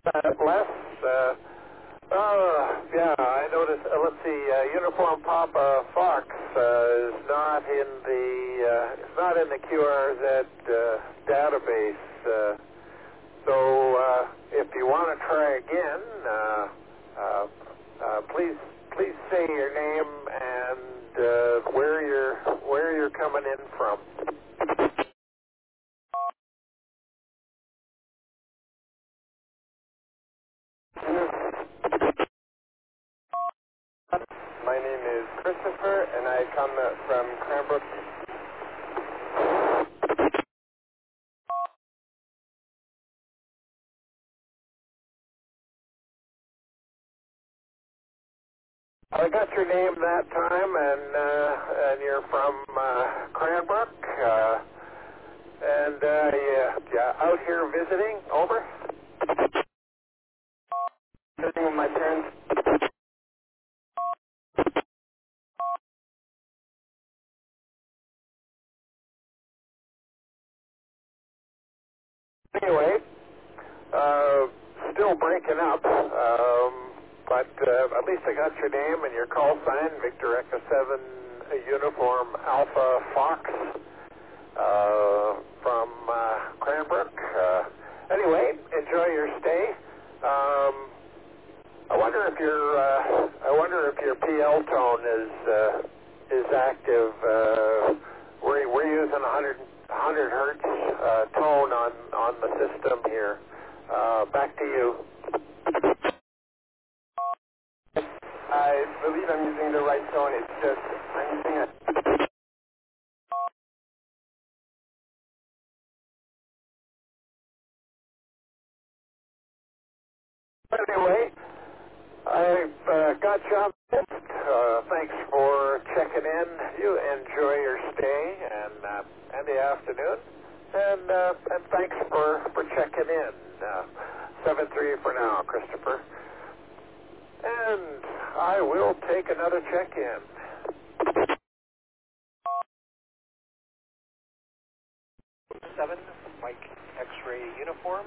Bless. Yeah, I noticed. Let's see. Uniform Papa Fox is not in the QRZ database. So if you want to try again, please say your name and where you're coming in from. My name is Christopher, and I come from Cranbrook. I got your name that time, and you're from Cranbrook, and yeah, out here visiting. Over. Visiting with my parents. Anyway, still breaking up, but at least I got your name and your call sign, Victor Echo 7 Uniform Alpha Fox, from Cranbrook. Anyway, enjoy your stay. I wonder if your PL tone is active. We're using 100 hertz tone on the system here. Back to you. I believe I'm using the right tone. It's just I'm using it. Anyway, I've got you on the list. Thanks for checking in. You enjoy your stay and the afternoon. And thanks for checking in. 7-3 for now, Christopher. And I will take another check-in. 7, Mike X-ray uniform.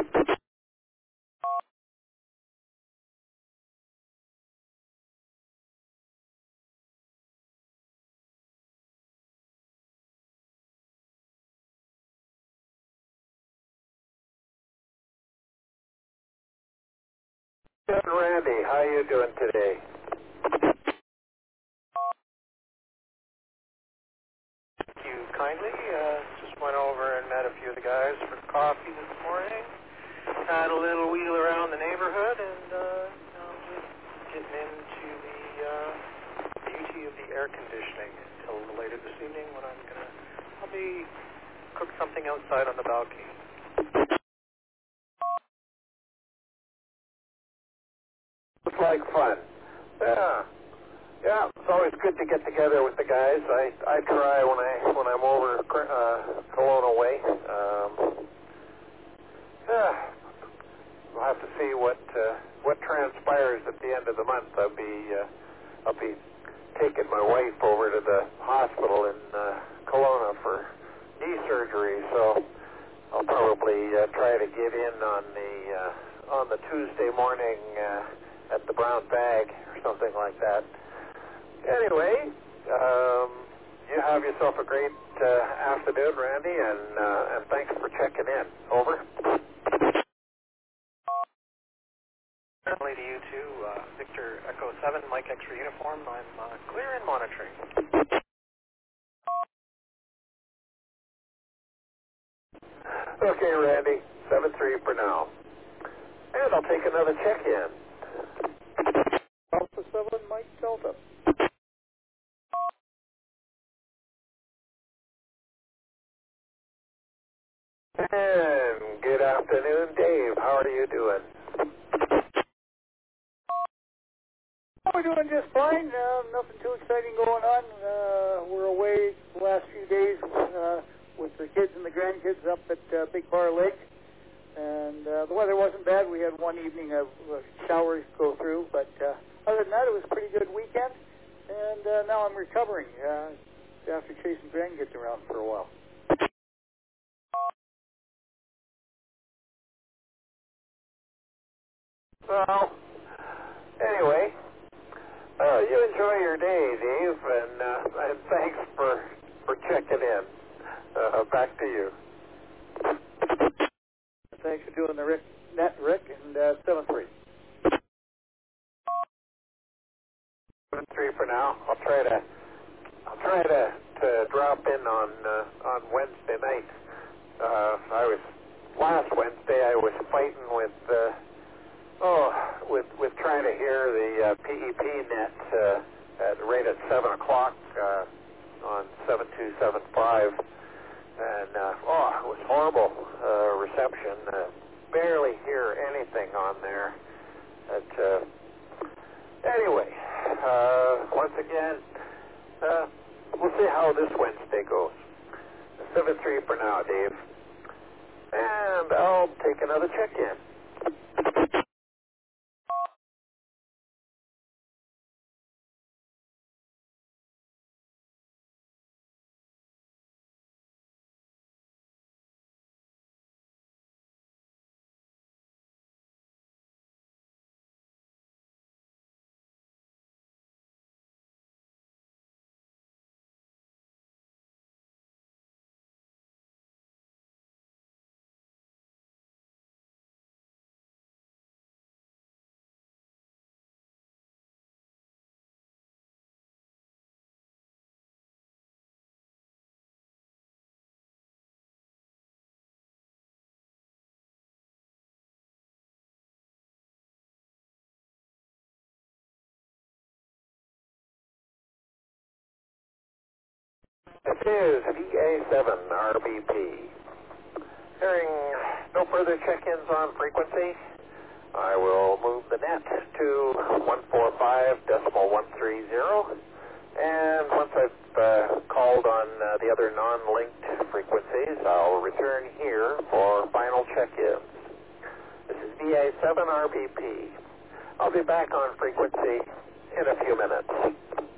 Good, Randy. How you doing today? Thank you kindly. Just went over and met a few of the guys for coffee this morning. Had a little wheel around the neighborhood and just getting into the beauty of the air conditioning until later this evening when I'll be cook something outside on the balcony. Looks like fun. Yeah. Yeah, it's always good to get together with the guys. I try when I'm over Kelowna way. Yeah, we'll have to see what transpires at the end of the month. I'll be taking my wife over to the hospital in Kelowna for knee surgery, so I'll probably try to get in on the Tuesday morning at the Brown Bag or something like that. Anyway, you have yourself a great afternoon, Randy, and thanks for checking in. Over. Certainly to you too, Victor Echo 7, Mike X-ray uniform. I'm clear and monitoring. Okay, Randy, 7-3 for now. And I'll take another check-in. Alpha 7, Mike Delta. And good afternoon, Dave. How are you doing? We're doing just fine. Nothing too exciting going on. We're away the last few days with the kids and the grandkids up at Big Bar Lake. And the weather wasn't bad. We had one evening of showers go through. But other than that, it was a pretty good weekend. And now I'm recovering after chasing grandkids around for a while. Well, anyway, you enjoy your day, Dave, and thanks for checking in. Back to you. Thanks for doing the net, Rick, and 7-3. 7-3 for now. I'll try to drop in on Wednesday night. Last Wednesday I was fighting with trying to hear the PEP net right at 7 o'clock on 7275, and it was horrible reception. Barely hear anything on there. Anyway, once again, we'll see how this Wednesday goes. 7-3 for now, Dave. And I'll take another check-in. This is VA7 RBP. Hearing no further check-ins on frequency, I will move the net to 145.130. And once I've called on the other non-linked frequencies, I'll return here for final check-ins. This is VA7 RBP. I'll be back on frequency in a few minutes.